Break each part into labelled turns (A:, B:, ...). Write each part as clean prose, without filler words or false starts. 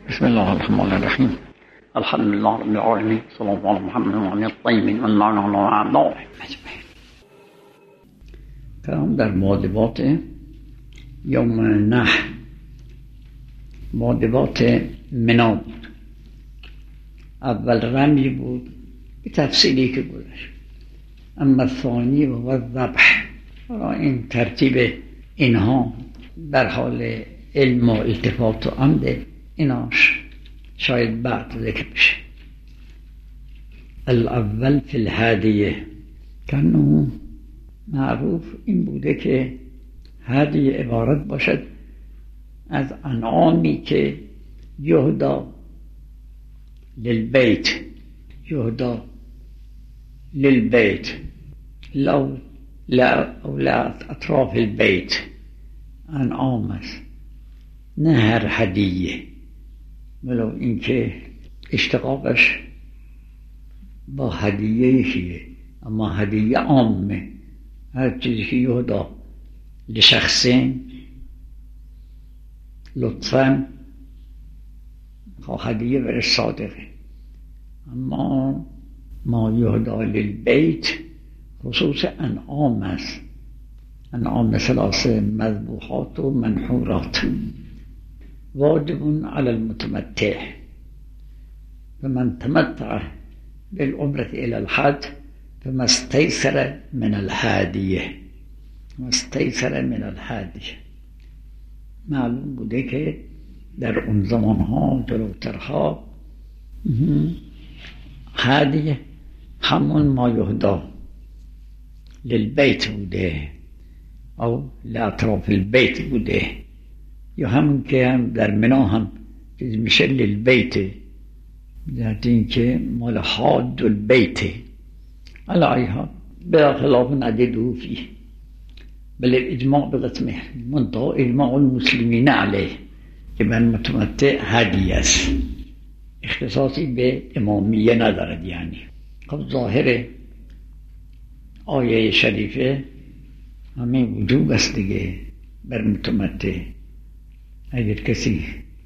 A: بسم الله الرحمن الرحیم. الحمد لله رب العالمین، صلی الله علی محمد و علی الطیبین و المعنى اعضاء اجمعین. کلام در مادبات یوم نحر، مادبات منا بود. اول رمی بود به تفصیلی که گذشت، اما ثانی و ذبح. این ترتیب اینها در حال علم و التفات و عمد ایناش شاید بعد ذکر بشه. الاول فی الهدیه، کنه معروف این بوده که هدیه عبارت باشد از انعامی که یهدا للبیت، یهدا للبیت لا اطراف البیت، انعام است، نه هر هدیه، ولو اینکه اشتقاقش با هدیه‌ایه، اما هدیه عامه، هر چیزی که یهدا لشخصین لطفاً هدیه بر صادقه. اما ما یهدا للبیت خصوص انعام است، انعام ثلاث مذبوحات و منحورات. واجب على المتمتع، فمن تمتع بالعمرة إلى الحج فما استيسر من الهدیه، ما استيسر من الهدیه. معلوم بوده که در اون زمانها جلوترها هدیه همون ما یهدا للبیت بوده او لاطراف البیت بوده، یا همون که هم در منا هم چیز میشه للبیت، در این که مال حاج البیت. علایها بلا خلاف ندیده فیه، بل اجماع بقسمه منطقه اجماع المسلمین علیه که من متمتع هدیه است، اختصاصی به امامیه ندارد. یعنی خب ظاهر آیه شریفه همین وجوب است دیگه بر متمتع. اگر کسی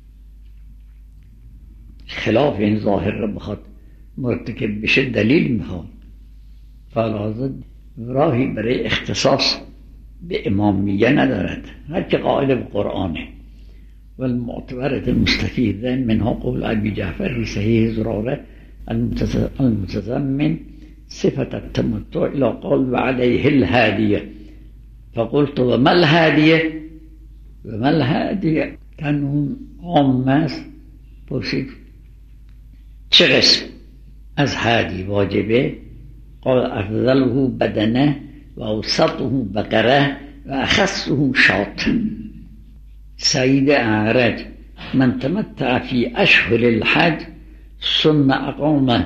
A: خلاف این ظاهر را بخواد مرتکب بشه دلیل میخواد، فلازم راهی برای اختصاص به امامیه ندارد، هرچه قائل به قرآنه. والمعتبرة المستفيدة منها قول أبي جعفر في صحيح زرارة المتضمن صفة التمتع إلى قول وعليه الهدية، فقلت وما الهدية؟ وما الهدية؟ كانوا عام پرسید چه قسم از هدی واجبه؟ قال افضله بدنه و اوسطه بقره و اخصه شاة. سعید اعرج من تمتع في اشهر الحج ثم اقام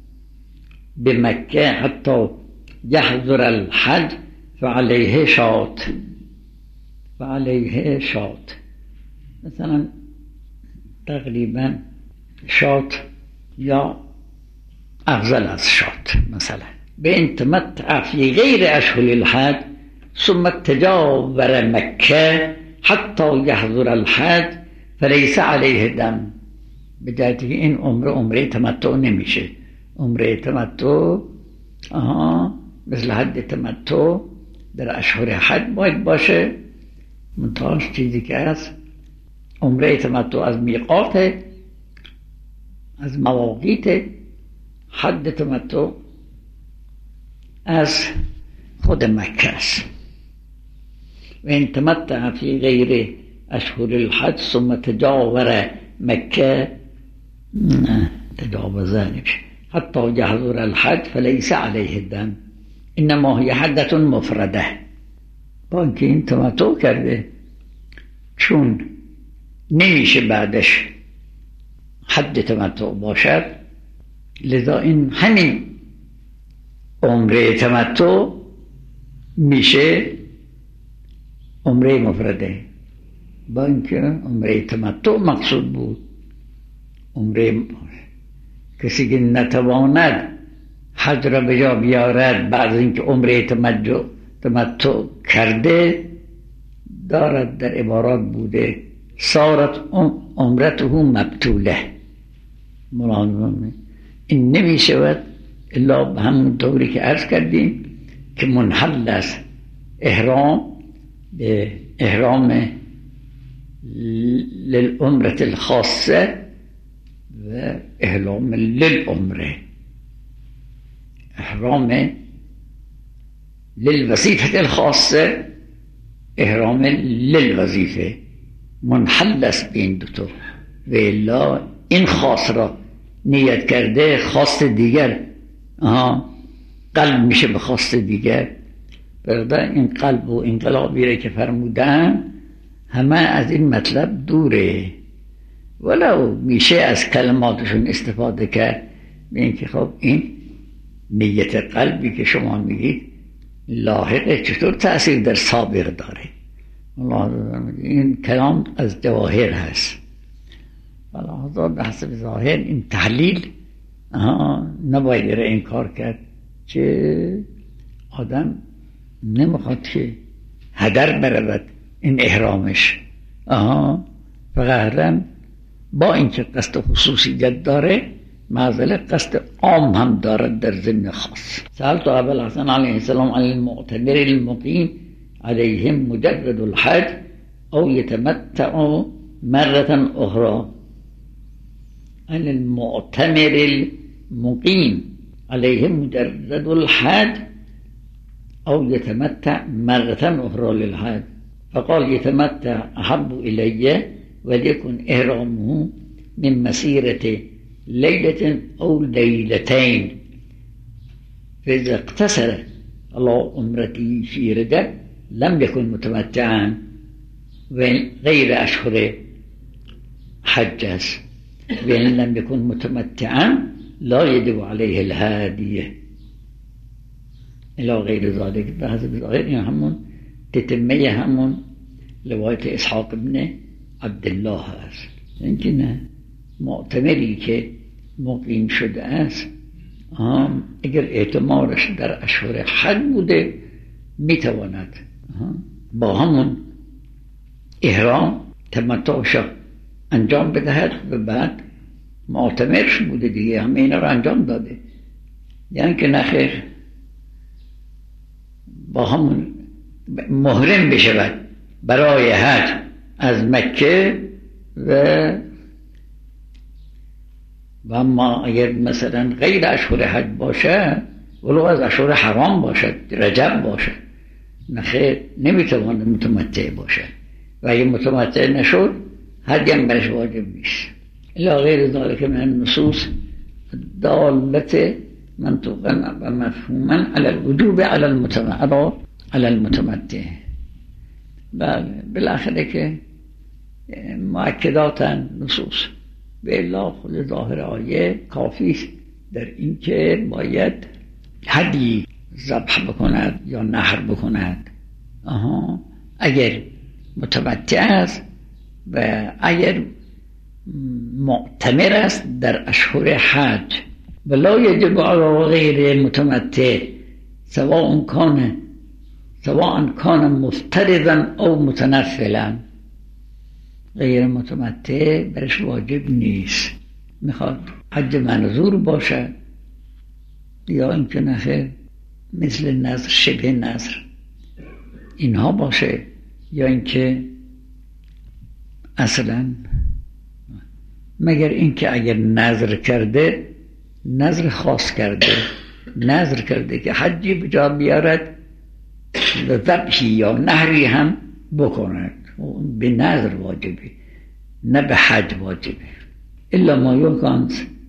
A: بمكة حتى يحضر الحج فعليه شاة، فعليه شاة. مثلا تقریبا شاة یا افضل از شاة. مثلا بین تمتع في غير اشهر الحج ثم تجاور مكة حتی یحضر الحج فلیس علیه دم، به جهتی که این عمره تمتع نمیشه. عمره تمتع مثل حد تمتع در اشهر حج باید باشه، منتهاش چیزی که هست عمره تمتع از میقات، از مواقیت، حد تمتع از خود مکه است. و این تمتع فی غیر اشهر الحج ثم تجاور مکه، تجاوزه نمیشه، حتی یحضر الحج فلیس علیه الدم، انما هی حدت مفرده. با اینکه این تمتع کرده، چون نمیشه بعدش حد تمتع باشد، لذا این همین عمره تمتع میشه عمره مفرده. با اینکه عمره تمتع مقصود بود، عمره کسی که نتواند حج را به جا بیارد بعد از اینکه عمره تمتع کرده، دارد در عبارات بوده صارت عمرته مبتوله. این نمی شود الا به همون طوری که عرض کردیم که منحل است احرام به احرام للعمرة الخاصة و احرام للعمره، احرام للوظیفة الخاصة، احرام للوظیفه، منحل است به این دوتا. و الا این خاص را نیت کرده خواست دیگر قلب میشه به خواست دیگر. برای این قلب و انقلابی را که فرمودن همه از این مطلب دوره، ولو میشه از کلماتشون استفاده کرد به اینکه خب این نیت قلبی که شما میگید لاحقه چطور تأثیر در سابق داره. این کلام از جواهر هست. حضرت به حسب ظاهر این تحلیل نباید را انکار کرد که آدم نمیخواد که هدر برود این احرامش، فقط با اینکه قصد خصوصیت داره معذله قصد عام هم دارد در ضمن خاص. سألت ابا الحسن علیه السلام عن المعتمر المقیم علیهم مجرد الحج او یتمتع مرة اخرى. عن المعتمر المقیم علیهم مجرد الحج او یتمتع مرة اخرى للحج، فقال يتمتع احب الی وليكن احرامه من مسيرة ليلة او ليلتين، فاذا اقتصر على عمرته في رجب لم يكن متمتعا غير اشهر حج است، وان لم يكن متمتعا لا يجب عليه الهادیه الى غیر ذلك. به حسب ظاهر این همون تتمه همون روایت اسحاق ابن عبدالله است. اینکه نه معتمری که مقیم شده است اگر اعتمارش در اشهر حج بوده میتواند با همون احرام تمتعش انجام بدهد و بعد معتمرش بوده دیگه همه اینا رو انجام داده، یعنی که نخیر با همون محرم بشود برای حج از مکه و اما اگر مثلا غیر اشهر حج باشه ولو از اشهر حرام باشد رجب باشد نخیر نمیتواند متمتع باشد و اگر متمتع نشد حج هم برش واجب نیست الا غیر ذلك من النصوص دالت منطوقا و مفهوما على الوجوب على المتمتع. بله بالاخره که مؤکداتن نصوص به الا خود ظاهر آیه کافی در این که باید هدی ذبح بکند یا نحر بکند اگر متمتع است و اگر معتمر است در اشهر حج. ولا یجب علی غیر متمتع سواء کان مفترضا او متنفلا. غیر متمتع برش واجب نیست، میخواد حج منظور باشه یا اینکه نخیر مثل نظر شبه نظر اینها باشه یا اینکه اصلا مگر اینکه اگر نظر کرده نظر خاص کرده نظر کرده که حجی بجا بیارد و ذبحی یا نحری هم بکند به نظر واجبه نه به حج واجبه الا ما یکن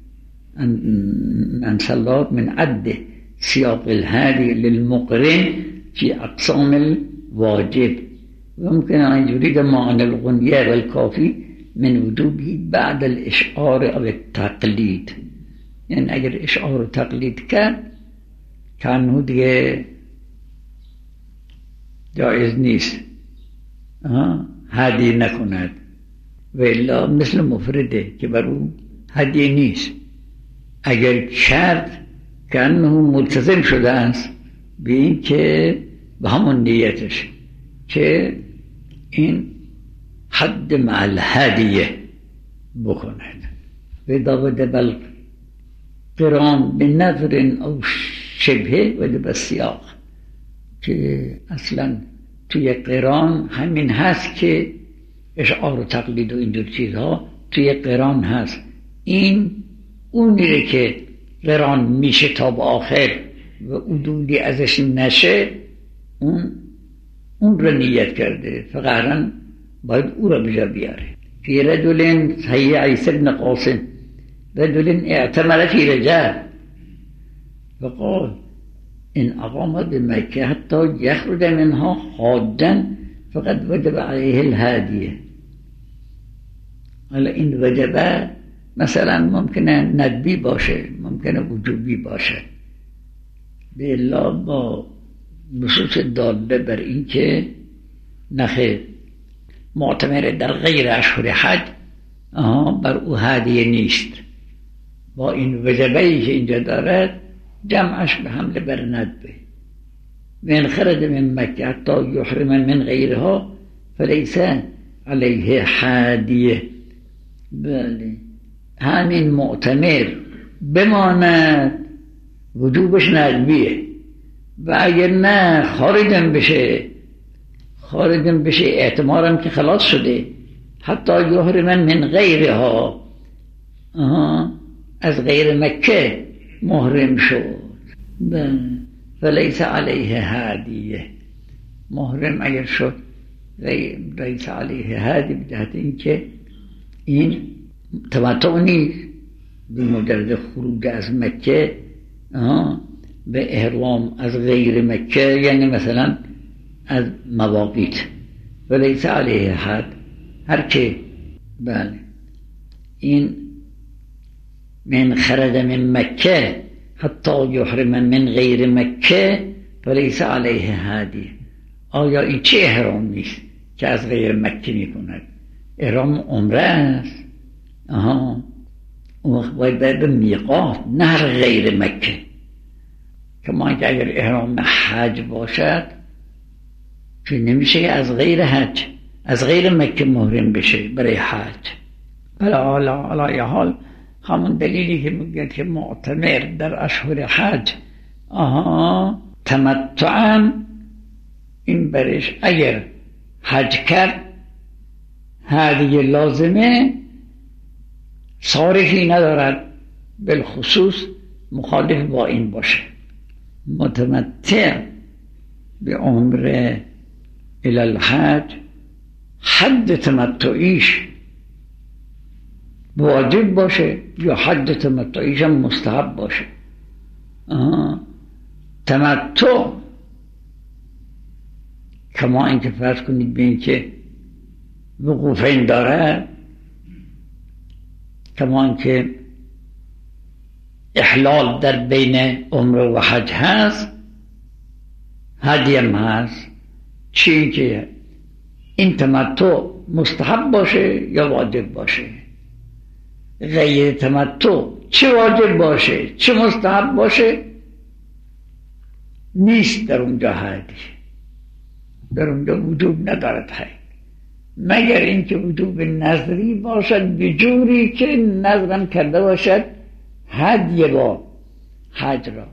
A: انسلات من عد سیاق الهادی للمقرن فی اقسام الواجب و ممکن ان یرید معنی الغنیه والکافی من وجوبه بعد الاشعار او التقلید. یعنی اگر اشعار و تقلید کرد کنو دیگه جایز نیست هدیه نکند و الا مثل مفرده که برو هدیه نیست. اگر کرد کنه ملتزم شده است به این که به همون نیتش که این حد مع الهدیه بکند. ودا بل قران به نظر او شبه و به سیاق، که اصلا توی قران همین هست که اشعار و تقلید و اینجور چیزها توی قران هست. این اونیه که قران میشه تا به آخر و عدولی ازش نشه، اون رو نیت کرده، فقط باید او رو بجا بیاره. فی رجل صحیح عیسی بن قاسم رجل اعتمر فی رجب فقال ان اقام بمکه حتی یخرج منها حاجا فقد وجب علیه الهدیه. حالا این وجبه مثلا ممکنه ندبی باشه، ممکنه وجوبی باشه، به الا با نصوص داله بر این که نخیر معتمر در غیر اشهر حج بر او هدیه نیست. با این وجبه‌ای که اینجا دارد جمعش به حمله بر ندبه. من خرج من مکه حتی یحرم من غیرها فلیس علیه هدیه. بله، همین معتمر بماند وجوبش ندبیه، و اگر نه خارجم بشه اعتمارم که خلاص شده، حتی یحرم من غیرها، از غیر مکه محرم شد، فلیس علیه هدیه. محرم اگر شد لیس علیه هدیه، به جهت این که این تمتع نیست، به مجرد خروج از مکه به احرام از غیر مکه، یعنی مثلا از مواقیت، ولیس علیه حد. هر که بله این من خرج من مکه حتی یحرم من غیر مکه ولیس علیه هدیه. آیا این چه احرام نیست که از غیر مکه میکند؟ احرام عمره است. اون وقت باید به میقات، نه غیر مکه. کما اینکه اگر احرام حج باشد که نمیشه از غیر حج، از غیر مکه محرم بشه برای حج. بله، علی حال همون دلیلی که میگه که معتمر در اشهر حج تمتعاً، این برش اگر حج کرد هدیه لازمه، صارفی ندارد، بالخصوص مخالف با این باشه. متمتع به عمره الی الحج حد تمتعیش واجب باشه یا حد تمتعیش هم مستحب باشه. تمتع کما اینکه فرض کنید به این که وقوفین داره، کما اینکه احلال در بین عمره و حج هست، هدیه هم هست. چی که این تمتع مستحب باشه یا واجب باشه؟ غیر تمتع چه واجب باشه چه مستحب باشه نیست در اونجا هدیه، در اونجا وجوب ندارد هدیه، مگر اینکه وجوب نظری باشد، به جوری که نظرم کرده باشد هدیه با حج را.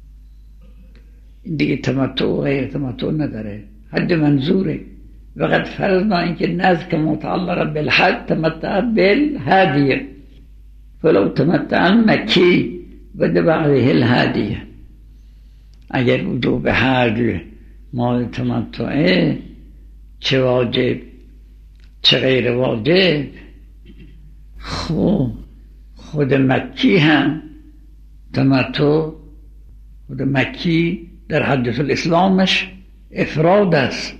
A: دیگه تمتع و غیر تمتع نداره، حد منظوره. وقت فرضنا اینکه نظر که متعلق بالحج تمتع بالهدیه، فلو تمتع مکی وجب علیه الهدیه. اگر وجوب حج مال تمتعه، چه واجب چه غیر واجب، خود مکی هم تمتع، خود مکی در حجة الاسلامش افراد است،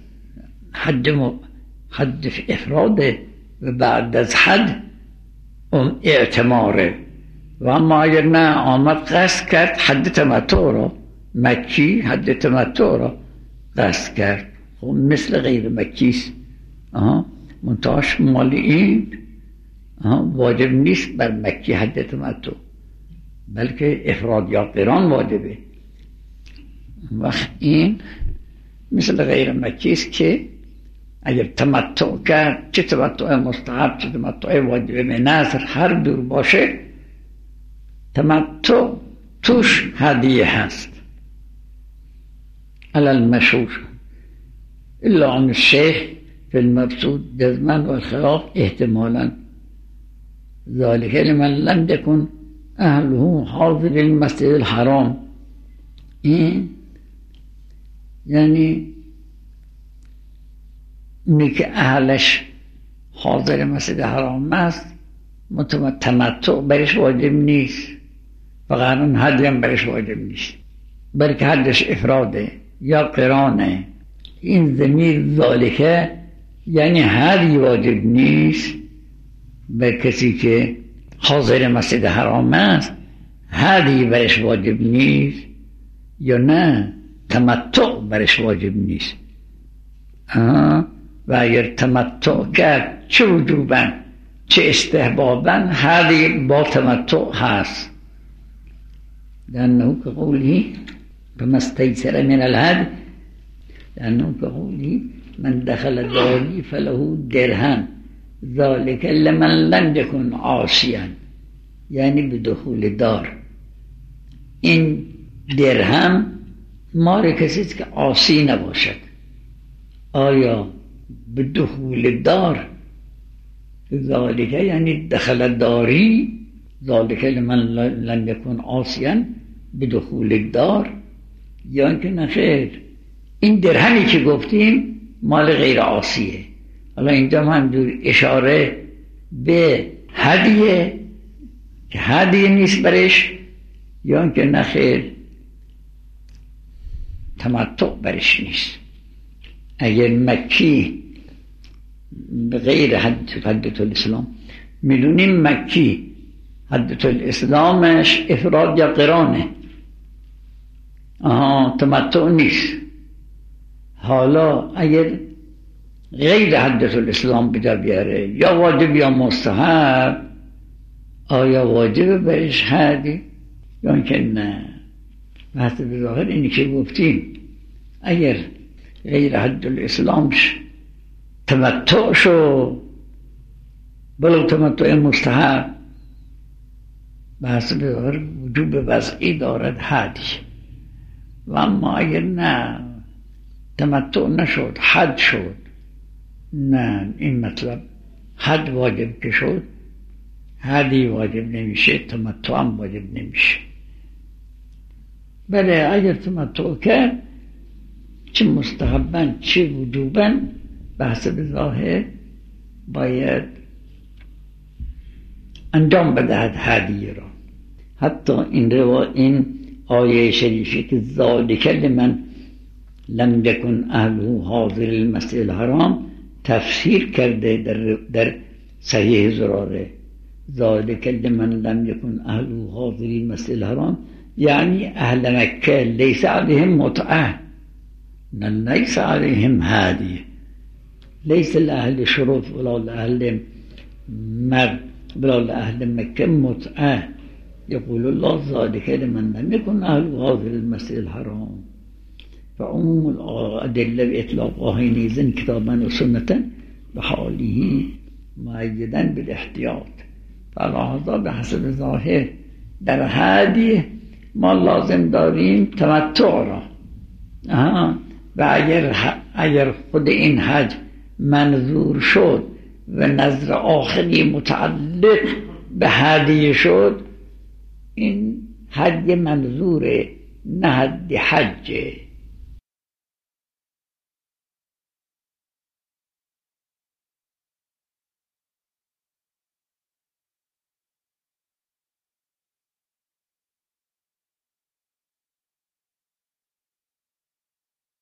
A: حج افراده و بعد از حج اعتماره. و اما اگر نه آمد قصد کرد حج تمتع را، مکی حج تمتع را قصد کرد، خب مثل غیر مکیست. منتهاش مال این واجب نیست بر مکی حج تمتع، بلکه افراد یا قران واجبه. وقت این مثل غیر مکیست که اگر تمتع کرد، چه تمتع مستحب چه تمتع واجب به نظر، هر دور باشه تمتع توش هدیه هست على المشهور الا عن الشيخ في المبسوط جزما والخلاف احتمالا ذلك لمن لم يكن اهله حاضر المسجد الحرام. این یعنی اونی که اهلش حاضر مسجد حرام است تمتع برش واجب نیست و قانون حدی هم برش واجب نیست، بلکه حدش افراده یا قرانه. این ضمیر ذالکه یعنی حدی واجب نیست به کسی که حاضر مسجد حرام است، حدی برش واجب نیست، یا نه تمتع برش واجب نیست. و اگر تمتع کرد چه وجوباً چه استحباباً هدی با تمتع هست. لأنه كقوله فما استيسر من الهدي، لأنه كقوله من دخل داري فله درهم ذلك لمن لم يكن عاصيا، یعنی به دخول دار. این درهم مال کسی که عاصی نباشد. آیا به دخول دار ذالک یعنی دخل داری، ذالک لمن لم یکن عاصیا به دخول دار، یا اینکه نخیر این درهمی که گفتیم مال غیر عاصیه. حالا اینجا همجور اشاره به هدیه که هدیه نیست برش، یا اینکه نخیر تمتع برش نیست. اگر مکی به غیر حدت الاسلام، میدونیم مکی حدت الاسلامش افراد یا قرانه، تمتع نیست. حالا اگر غیر حدت الاسلام بجا بیاره یا واجب یا مستحب، آیا واجب برش هدی یا اینکه نه؟ بحث به ظاهر اینی که گفتیم اگر غیر حد الاسلامش تمتع شو بلو تمتع مستحب، بحث به ظاهر وجوب وضعی دارد هدی. و اما اگر نه تمتع نشد حد شد، نه این مطلب حد واجب که شد هدی واجب نمیشه، تمتع هم واجب نمیشه. بله اگر تمتع کرد چه مستحباً چه وجوباً بحث به ظاهر باید انجام بدهد هدیه را. حتی این آیه شریفی که ذالک لمن لم یکن اهله حاضر المسجد الحرام تفسیر کرده در صحیح زراره. ذالک لمن لم یکن اهله حاضر المسجد الحرام یعنی اهل مکه لیس علیهم متعه، لیس علیهم هادی، لیس لأهل شروط ولا لأهل مرد ولا لأهل مکه متعه. يقول الله ذلك لمن لم يكن أهل حاضر المسجد الحرام. فعموم الأدلة بإطلاقها نيزن كتابا وسنة بحاله مؤيدا بالاحتياط. فالهذا بحسب ظاهر در هدی ما لازم داریم تمتع را. و اگر خود این حج منظور شد و نظر آخری متعلق به هدیه شد، این حج منظوره نه حد حجه.